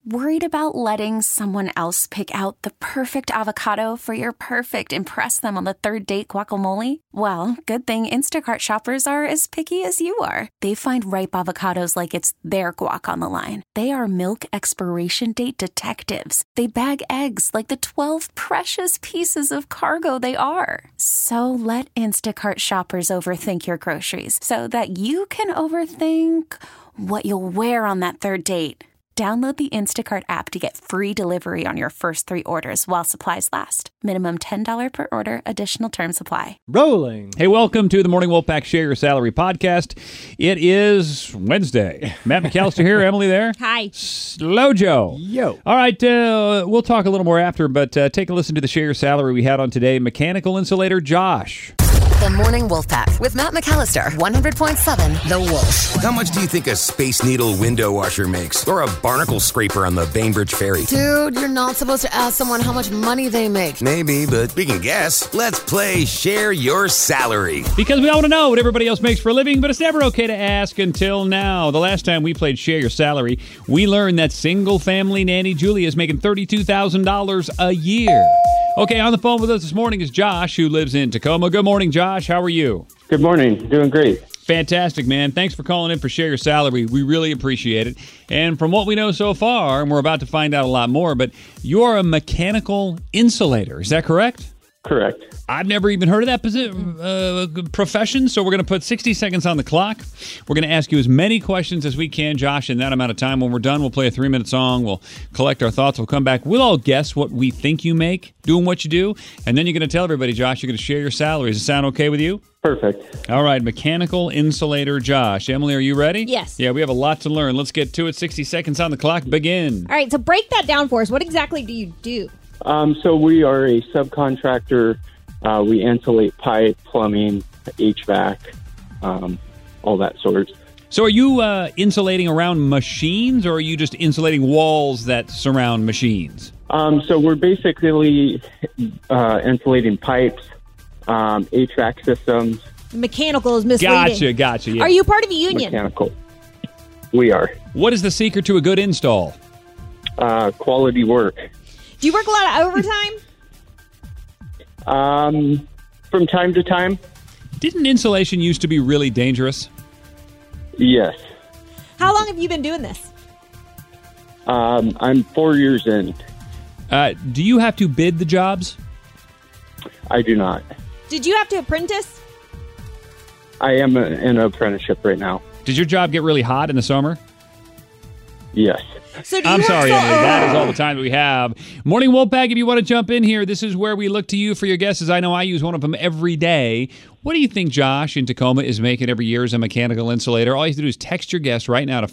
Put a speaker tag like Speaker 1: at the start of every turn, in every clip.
Speaker 1: Worried about letting someone else pick out the perfect avocado for your perfect impress them on the third date guacamole? Well, good thing Instacart shoppers are as picky as you are. They find ripe avocados like it's their guac on the line. They are milk expiration date detectives. They bag eggs like the 12 precious pieces of cargo they are. So let Instacart shoppers overthink your groceries so that you can overthink what you'll wear on that third date. Download the Instacart app to get free delivery on your first 3 orders while supplies last. Minimum $10 per order. Additional terms apply.
Speaker 2: Rolling.
Speaker 3: Hey, welcome to the Morning Wolfpack Share Your Salary podcast. It is Wednesday. Matt McAllister here. Emily there.
Speaker 4: Hi.
Speaker 3: Slow Joe.
Speaker 2: Yo.
Speaker 3: All right, we'll talk a little more after, but take a listen to the Share Your Salary we had on today. Mechanical insulator Josh.
Speaker 5: The Morning Wolfpack with Matt McAllister, 100.7 The Wolf.
Speaker 6: How much do you think a Space Needle window washer makes? Or a barnacle scraper on the Bainbridge Ferry?
Speaker 5: Dude, you're not supposed to ask someone how much money they make.
Speaker 6: Maybe, but we can guess. Let's play Share Your Salary.
Speaker 3: Because we all want to know what everybody else makes for a living, but it's never okay to ask until now. The last time we played Share Your Salary, we learned that single-family nanny Julia is making $32,000 a year. Okay, on the phone with us this morning is Josh, who lives in Tacoma. Good morning, Josh. How are you?
Speaker 7: Good morning. Doing great.
Speaker 3: Fantastic, man. Thanks for calling in for Share Your Salary. We really appreciate it. And from what we know so far, and we're about to find out a lot more, but you're a mechanical insulator. Is that correct?
Speaker 7: Correct.
Speaker 3: I've never even heard of that profession, so we're going to put 60 seconds on the clock. We're going to ask you as many questions as we can, Josh, in that amount of time. When we're done, we'll play a 3-minute song. We'll collect our thoughts. We'll come back. We'll all guess what we think you make doing what you do, and then you're going to tell everybody, Josh, you're going to share your salary. Does it sound okay with you?
Speaker 7: Perfect.
Speaker 3: All right, mechanical insulator Josh. Emily, are you ready?
Speaker 4: Yes.
Speaker 3: Yeah, we have a lot to learn. Let's get to it. 60 seconds on the clock. Begin.
Speaker 4: All right, so break that down for us. What exactly do you do?
Speaker 7: So we are a subcontractor. We insulate pipe, plumbing, HVAC, all that sort.
Speaker 3: So are you insulating around machines, or are you just insulating walls that surround machines?
Speaker 7: So we're basically insulating pipes, HVAC systems.
Speaker 4: Mechanical is misleading.
Speaker 3: Gotcha. Yeah.
Speaker 4: Are you part of a union?
Speaker 7: Mechanical. We are.
Speaker 3: What is the secret to a good install?
Speaker 7: Quality work.
Speaker 4: Do you work a lot of overtime?
Speaker 7: From time to time.
Speaker 3: Didn't insulation used to be really dangerous?
Speaker 7: Yes.
Speaker 4: How long have you been doing this?
Speaker 7: I'm 4 years in.
Speaker 3: Do you have to bid the jobs?
Speaker 7: I do not.
Speaker 4: Did you have to apprentice?
Speaker 7: I am in an apprenticeship right now.
Speaker 3: Did your job get really hot in the summer?
Speaker 7: Yes.
Speaker 4: So do you
Speaker 3: I'm
Speaker 4: work
Speaker 3: sorry,
Speaker 4: so
Speaker 3: Emily. That is all the time that we have. Morning Wolfpack, if you want to jump in here, this is where we look to you for your guesses. I know I use one of them every day. What do you think Josh in Tacoma is making every year as a mechanical insulator? All you have to do is text your guess right now to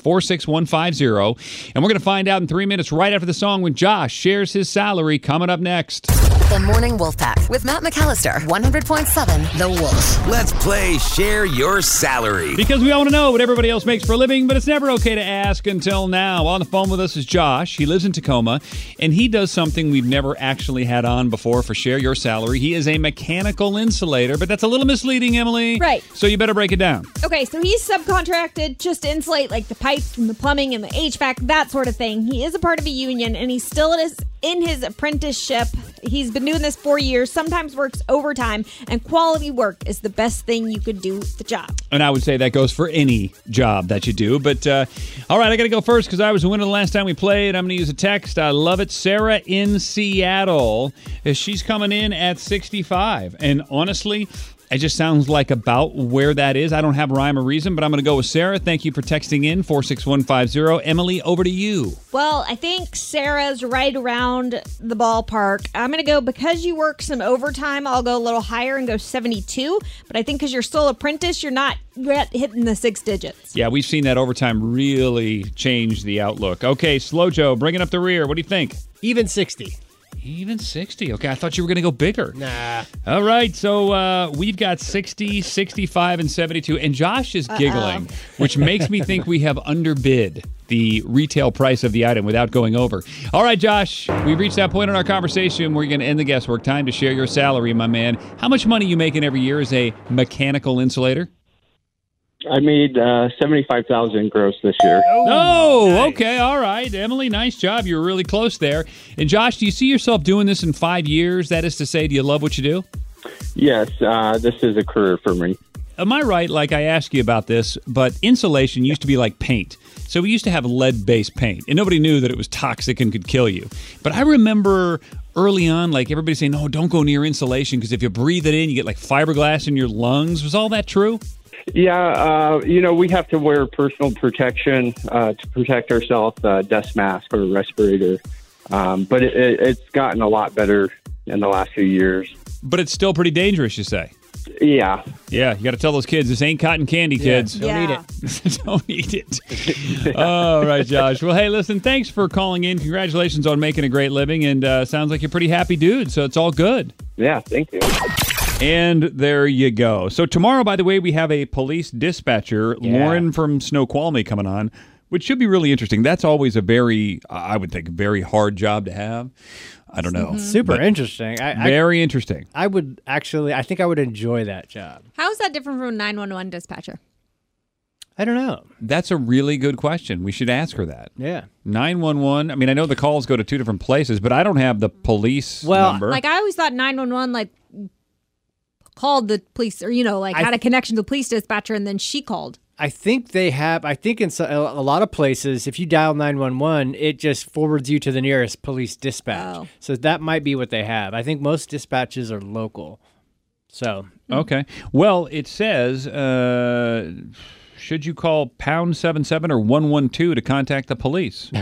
Speaker 3: 46150, and we're going to find out in 3 minutes right after the song when Josh shares his salary. Coming up next.
Speaker 5: The Morning Wolfpack with Matt McAllister, 100.7 The Wolf.
Speaker 6: Let's play Share Your Salary.
Speaker 3: Because we all want to know what everybody else makes for a living, but it's never okay to ask until now. On the phone with us is Josh. He lives in Tacoma, and he does something we've never actually had on before for Share Your Salary. He is a mechanical insulator, but that's a little misleading, Emily.
Speaker 4: Right.
Speaker 3: So you better break it down.
Speaker 4: Okay, so he's subcontracted just to insulate like the pipes and the plumbing and the HVAC, that sort of thing. He is a part of a union, and he's still in his apprenticeship. He's been doing this 4 years, sometimes works overtime, and quality work is the best thing you could do with the job.
Speaker 3: And I would say that goes for any job that you do. But, all right, I got to go first because I was the winner the last time we played. I'm going to use a text. I love it. Sarah in Seattle. She's coming in at 65. And honestly, it just sounds like about where that is. I don't have rhyme or reason, but I'm going to go with Sarah. Thank you for texting in, 46150. Emily, over to you.
Speaker 4: Well, I think Sarah's right around the ballpark. I'm going to go, because you work some overtime, I'll go a little higher and go 72. But I think because you're still apprentice, you're not yet hitting the 6 digits.
Speaker 3: Yeah, we've seen that overtime really change the outlook. Okay, Slow Joe, bringing up the rear. What do you think?
Speaker 2: Even 60.
Speaker 3: Even 60. Okay, I thought you were going to go bigger.
Speaker 2: Nah.
Speaker 3: All right, so we've got 60, 65, and 72. And Josh is giggling, which makes me think we have underbid the retail price of the item without going over. All right, Josh, we've reached that point in our conversation where you're going to end the guesswork. Time to share your salary, my man. How much money are you making every year as a mechanical insulator?
Speaker 7: I made $75,000 gross this year.
Speaker 3: Oh, okay. All right. Emily, nice job. You were really close there. And Josh, do you see yourself doing this in 5 years? That is to say, do you love what you do?
Speaker 7: Yes, this is a career for me.
Speaker 3: Am I right? Like I asked you about this, but insulation used to be like paint. So we used to have lead-based paint, and nobody knew that it was toxic and could kill you. But I remember early on, like everybody saying, no, don't go near insulation because if you breathe it in, you get like fiberglass in your lungs. Was all that true?
Speaker 7: Yeah, we have to wear personal protection to protect ourselves, dust mask or respirator. But it's gotten a lot better in the last few years.
Speaker 3: But it's still pretty dangerous, you say?
Speaker 7: Yeah.
Speaker 3: Yeah, you got to tell those kids, this ain't cotton candy, kids.
Speaker 4: Yeah.
Speaker 2: Don't eat it.
Speaker 3: Don't eat it. All right, Josh. Well, hey, listen, thanks for calling in. Congratulations on making a great living, and sounds like you're a pretty happy dude, so it's all good.
Speaker 7: Yeah, thank you.
Speaker 3: And there you go. So tomorrow, by the way, we have a police dispatcher, Lauren from Snoqualmie, coming on, which should be really interesting. That's always a I would think, very hard job to have. I don't know.
Speaker 2: Super interesting.
Speaker 3: Very interesting.
Speaker 2: I think I would enjoy that job.
Speaker 4: How is that different from a 911 dispatcher?
Speaker 2: I don't know.
Speaker 3: That's a really good question. We should ask her that.
Speaker 2: Yeah.
Speaker 3: 911. I mean, I know the calls go to two different places, but I don't have the police number.
Speaker 4: Like I always thought 911 called the police or, had a connection to the police dispatcher and then she called.
Speaker 2: I think they have. I think in a lot of places, if you dial 911, it just forwards you to the nearest police dispatch.
Speaker 4: Oh.
Speaker 2: So that might be what they have. I think most dispatches are local. So
Speaker 3: okay. Well, it says, should you call pound 77 or 112 to contact the police?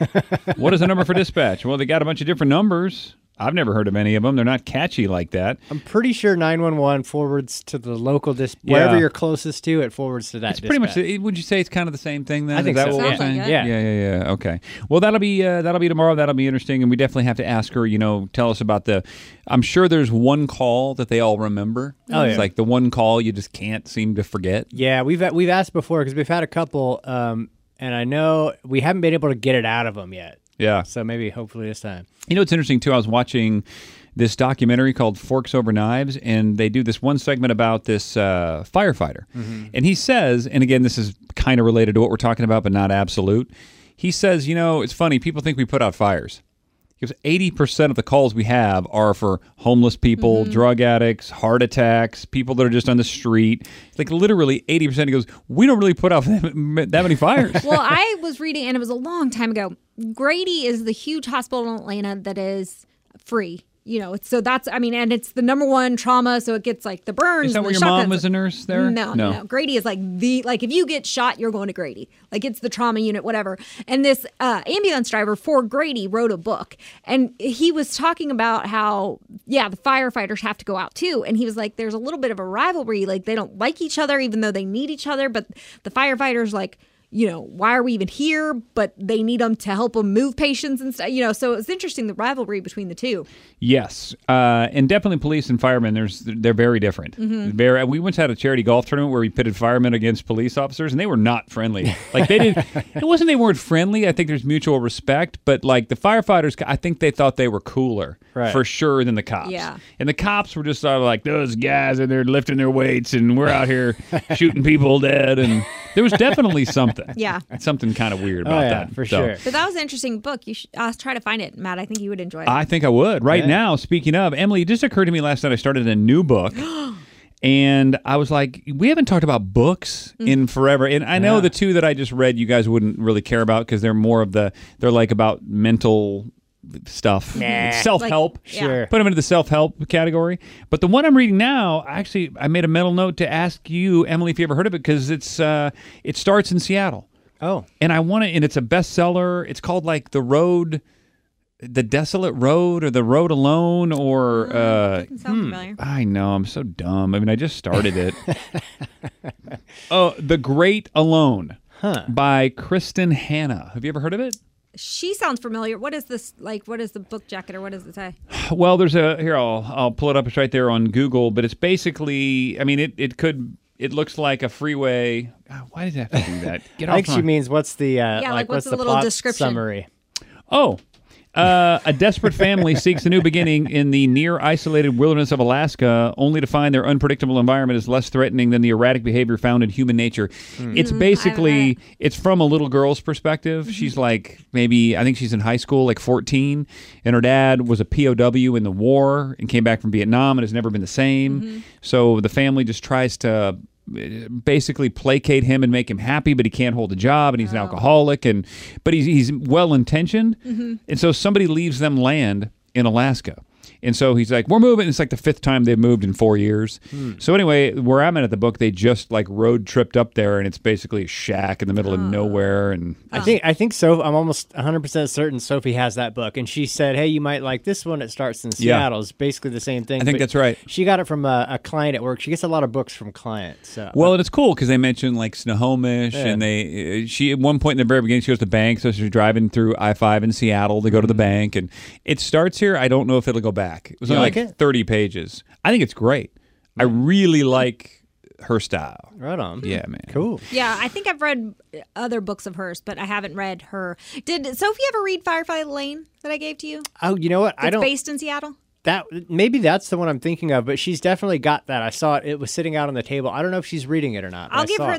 Speaker 3: What is the number for dispatch? Well, they got a bunch of different numbers. I've never heard of any of them. They're not catchy like that.
Speaker 2: I'm pretty sure 911 forwards to the local wherever you're closest to, it forwards to that
Speaker 3: It's
Speaker 2: dispatch.
Speaker 3: pretty much, would you say it's kind of the same thing then?
Speaker 2: I think
Speaker 3: Is that
Speaker 2: so.
Speaker 3: what we're
Speaker 4: Sounds like
Speaker 3: saying?
Speaker 4: it.
Speaker 3: Yeah. Okay. Well, that'll be tomorrow. That'll be interesting. And we definitely have to ask her, tell us about I'm sure there's one call that they all remember.
Speaker 2: Oh, yeah.
Speaker 3: It's like the one call you just can't seem to forget.
Speaker 2: Yeah, we've asked before because we've had a couple, and I know we haven't been able to get it out of them yet.
Speaker 3: Yeah.
Speaker 2: So maybe hopefully this time.
Speaker 3: It's interesting, too. I was watching this documentary called Forks Over Knives, and they do this one segment about this firefighter. Mm-hmm. And he says, and again, this is kind of related to what we're talking about, but not absolute. He says, it's funny, people think we put out fires. Because 80% of the calls we have are for homeless people, drug addicts, heart attacks, people that are just on the street. Like literally 80%. He goes, we don't really put out that many fires.
Speaker 4: Well, I was reading, and it was a long time ago. Grady is the huge hospital in Atlanta that is free. So that's, and it's the number one trauma. So it gets like the burns.
Speaker 3: Is that
Speaker 4: and
Speaker 3: where
Speaker 4: the
Speaker 3: your mom
Speaker 4: shotguns.
Speaker 3: was a nurse there?
Speaker 4: No. Grady is like if you get shot, you're going to Grady. Like it's the trauma unit, whatever. And this ambulance driver for Grady wrote a book. And he was talking about how, the firefighters have to go out too. And he was like, there's a little bit of a rivalry. Like they don't like each other, even though they need each other. But the firefighters why are we even here? But they need them to help them move patients and stuff. So it's interesting, the rivalry between the two.
Speaker 3: Yes, and definitely police and firemen. They're very different. Mm-hmm. We once had a charity golf tournament where we pitted firemen against police officers, and they were not friendly. Like they did. It wasn't they weren't friendly. I think there's mutual respect, but like the firefighters, I think they thought they were cooler for sure than the cops.
Speaker 4: Yeah.
Speaker 3: And the cops were just sort of like those guys, and they're lifting their weights, and we're out here shooting people dead, and there was definitely something.
Speaker 4: Yeah.
Speaker 3: Something kind of weird about that.
Speaker 2: For sure.
Speaker 4: But that was an interesting book. I'll try to find it, Matt. I think you would enjoy it.
Speaker 3: I think I would. Right now, speaking of, Emily, it just occurred to me last night I started a new book. And I was like, we haven't talked about books in forever. And I know the two that I just read you guys wouldn't really care about because they're more of they're like about mental stuff. Self-help.
Speaker 2: Sure.
Speaker 3: Put them into the self-help category. But the one I'm reading now, actually, I made a mental note to ask you, Emily, if you ever heard of it, because it starts in Seattle.
Speaker 2: Oh.
Speaker 3: And and it's a bestseller. It's called like The Desolate Road or The Road Alone or...
Speaker 4: doesn't sound familiar.
Speaker 3: I know, I'm so dumb. I just started it. The Great Alone by Kristen Hanna. Have you ever heard of it?
Speaker 4: She sounds familiar. What is this like? What is the book jacket or what does it say?
Speaker 3: Well, there's I'll pull it up. It's right there on Google, but it's basically, it looks like a freeway. God, why did I have to do that? Get off
Speaker 2: I think she means what's the
Speaker 4: what's the little
Speaker 2: plot
Speaker 4: description?
Speaker 2: summary?
Speaker 3: Oh, A desperate family seeks a new beginning in the near-isolated wilderness of Alaska, only to find their unpredictable environment is less threatening than the erratic behavior found in human nature. It's basically, it's from a little girl's perspective. She's like, maybe, I think she's in high school, like 14, and her dad was a POW in the war and came back from Vietnam and has never been the same. So the family just tries to basically placate him and make him happy, but he can't hold a job, and he's an alcoholic, but he's well-intentioned, and so somebody leaves them land in Alaska. And so he's like, we're moving. It's like the 5th time they've moved in 4 years. So anyway, where I'm at the book, they just like road tripped up there, and it's basically a shack in the middle of nowhere. And
Speaker 2: I think so. I'm almost 100% certain Sophie has that book, and she said, "Hey, you might like this one. It starts in Seattle." It's basically the same thing.
Speaker 3: I think that's right.
Speaker 2: She got it from a client at work. She gets a lot of books from clients. So.
Speaker 3: Well, and it's cool because they mentioned like Snohomish, and she at one point in the very beginning she goes to the bank, so she's driving through I-5 in Seattle to go to the bank, and it starts here. I don't know if it'll go back. It was only like 30 pages. I think it's great. I really like her style.
Speaker 2: Right on.
Speaker 3: Yeah, man.
Speaker 2: Cool.
Speaker 4: Yeah, I think I've read other books of hers, but I haven't read her. Did Sophie ever read Firefly Lane that I gave to you?
Speaker 2: Oh, you know what?
Speaker 4: It's based in Seattle?
Speaker 2: Maybe that's the one I'm thinking of, but she's definitely got that. I saw it. It was sitting out on the table. I don't know if she's reading it or not.
Speaker 4: I'll give her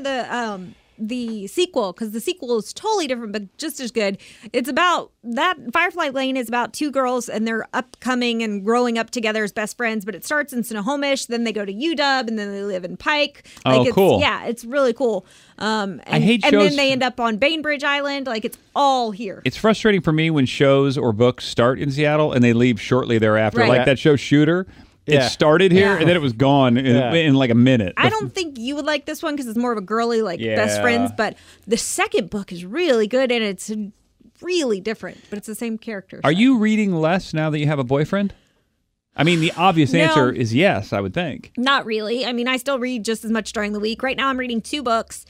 Speaker 4: the sequel, because the sequel is totally different but just as good. It's about that Firefly Lane is about 2 girls, and they're upcoming and growing up together as best friends, but it starts in Snohomish, then they go to UW, and then they live in Pike.
Speaker 3: Cool.
Speaker 4: Yeah, it's really cool.
Speaker 3: I hate shows,
Speaker 4: and then they end up on Bainbridge Island. Like, it's all here.
Speaker 3: It's frustrating for me when shows or books start in Seattle and they leave shortly thereafter.
Speaker 4: Right.
Speaker 3: Like that show Shooter. It started here, and then it was gone in like a minute.
Speaker 4: I don't think you would like this one because it's more of a girly, best friends. But the second book is really good, and it's really different, but it's the same character.
Speaker 3: Are you reading less now that you have a boyfriend? I mean, the obvious answer is yes, I would think.
Speaker 4: Not really. I mean, I still read just as much during the week. Right now, I'm reading 2 books.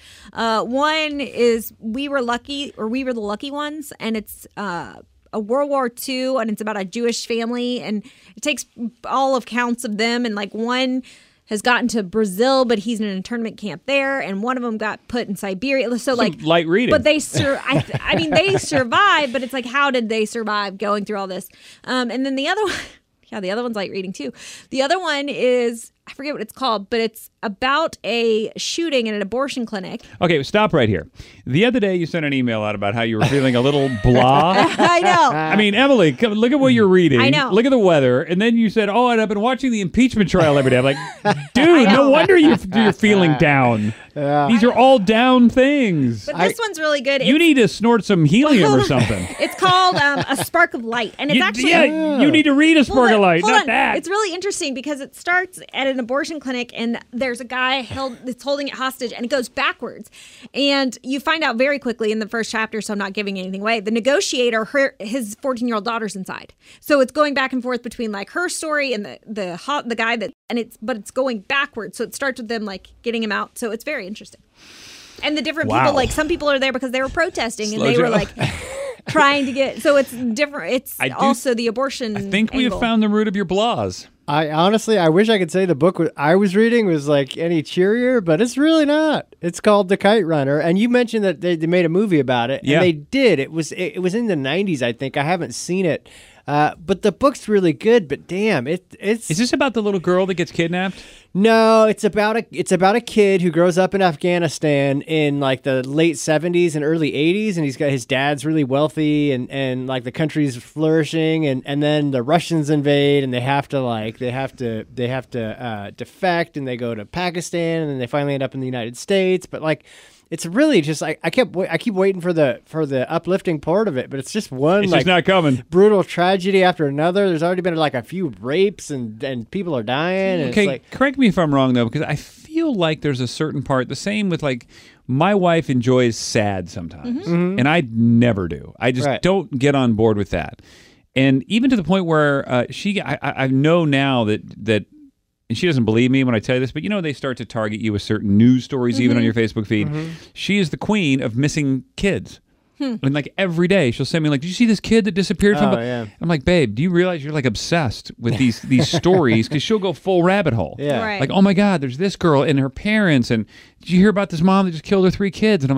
Speaker 4: One is We Were the Lucky Ones, and it's a World War II, and it's about a Jewish family, and it takes all of counts of them, and like one has gotten to Brazil, but he's in an internment camp there, and one of them got put in Siberia. So like
Speaker 3: light reading,
Speaker 4: but they I mean, they survived, but it's like, how did they survive going through all this? And then the other one, the other one's light reading too. The other one is, I forget what it's called, but it's about a shooting in an abortion clinic.
Speaker 3: Okay, stop right here. The other day you sent an email out about how you were feeling a little blah.
Speaker 4: I know.
Speaker 3: I mean, Emily, come, look at what you're reading.
Speaker 4: I know.
Speaker 3: Look at the weather. And then you said, and I've been watching the impeachment trial every day. I'm like, dude, no wonder you're feeling down. These are all down things.
Speaker 4: But this one's really good.
Speaker 3: You need to snort some helium or something.
Speaker 4: It's called A Spark of Light. And it's actually...
Speaker 3: Yeah, you need to read A Spark of Light, not that.
Speaker 4: It's really interesting because it starts at an abortion clinic, and there's a guy that's holding it hostage, and it goes backwards. And you find out very quickly in the first chapter, so I'm not giving anything away, the negotiator, his 14-year-old daughter's inside. So it's going back and forth between like her story and the guy but it's going backwards. So it starts with them like getting him out. So it's very interesting. And the different people, like some people are there because they were protesting and they were like trying to get, so it's different. It's also the abortion
Speaker 3: I think we have found the root of your blahs.
Speaker 2: I honestly wish I could say the book I was reading was like any cheerier, but it's really not. It's called The Kite Runner, and you mentioned that they made a movie about it, and they did. It was in the 90s, I think. I haven't seen it, but the book's really good. But damn, it's.
Speaker 3: Is this about the little girl that gets kidnapped?
Speaker 2: No, it's about a kid who grows up in Afghanistan in like the late 70s and early 80s, and his dad's really wealthy, and like the country's flourishing, and then the Russians invade, and they have to defect, and they go to Pakistan, and then they finally end up in the United States. But like, it's really just like I keep waiting for the uplifting part of it, but it's just one.
Speaker 3: It's
Speaker 2: like,
Speaker 3: just not coming.
Speaker 2: Brutal tragedy after another. There's already been like a few rapes and people are dying. And
Speaker 3: okay,
Speaker 2: it's like,
Speaker 3: correct me if I'm wrong though, because I feel like there's a certain part. The same with like my wife enjoys sad sometimes, and I never do. I just don't get on board with that. And even to the point where I know now that. And she doesn't believe me when I tell you this, but they start to target you with certain news stories even on your Facebook feed. She is the queen of missing kids. And like every day she'll send me like, did you see this kid that disappeared from?
Speaker 2: Yeah.
Speaker 3: I'm like, babe, do you realize you're like obsessed with these stories? Because she'll go full rabbit hole.
Speaker 2: Yeah.
Speaker 4: Right.
Speaker 3: Like, oh my God, there's this girl and her parents. And did you hear about this mom that just killed her 3 kids? And I'm like,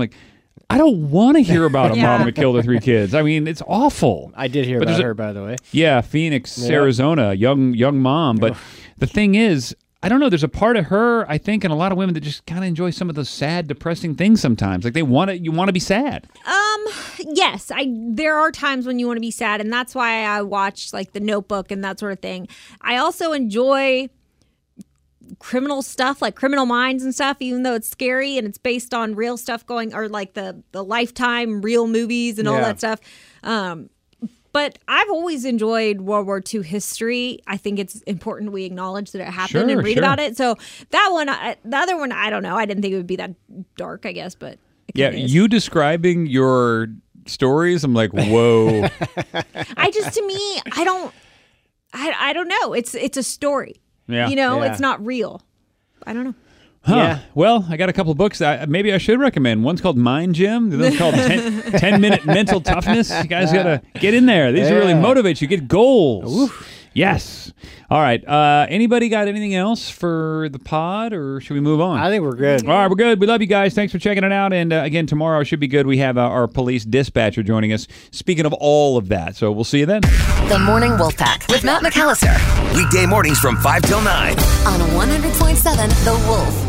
Speaker 3: I don't want to hear about a mom that killed her 3 kids. I mean, it's awful.
Speaker 2: I did hear about her, by the way.
Speaker 3: Yeah, Phoenix, Arizona, young mom. But the thing is, I don't know. There's a part of her, I think, and a lot of women that just kind of enjoy some of those sad, depressing things sometimes. Like you want to be sad.
Speaker 4: Yes, there are times when you want to be sad, and that's why I watch like The Notebook and that sort of thing. I also enjoy criminal stuff like Criminal Minds and stuff, even though it's scary and it's based on real stuff or like the Lifetime real movies and all that stuff. But I've always enjoyed World War II history. I think it's important we acknowledge that it happened and read about it. So that one, the other one, I don't know. I didn't think it would be that dark, I guess, but
Speaker 3: you describing your stories, I'm like, whoa.
Speaker 4: To me, I don't know. It's a story.
Speaker 3: Yeah.
Speaker 4: It's not real. I don't know.
Speaker 3: Huh. Yeah. Well, I got a couple of books maybe I should recommend. One's called Mind Gym. The other's called 10-Minute Mental Toughness. You guys got to get in there. These really motivate you. Get goals. Oof. Yes. All right. Anybody got anything else for the pod, or should we move on?
Speaker 2: I think we're good.
Speaker 3: All right, we're good. We love you guys. Thanks for checking it out. And again, tomorrow should be good. We have our police dispatcher joining us. Speaking of all of that, so we'll see you then.
Speaker 5: The Morning Wolf Pack with Matt McAllister.
Speaker 6: Weekday mornings from 5 till 9.
Speaker 5: On 100.7 The Wolf.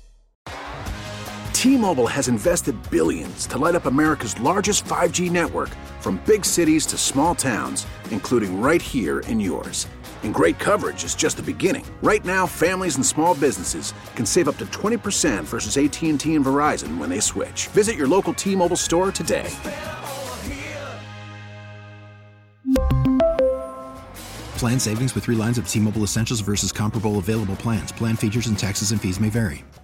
Speaker 8: T-Mobile has invested billions to light up America's largest 5G network, from big cities to small towns, including right here in yours. And great coverage is just the beginning. Right now, families and small businesses can save up to 20% versus AT&T and Verizon when they switch. Visit your local T-Mobile store today.
Speaker 9: Plan savings with 3 lines of T-Mobile Essentials versus comparable available plans. Plan features and taxes and fees may vary.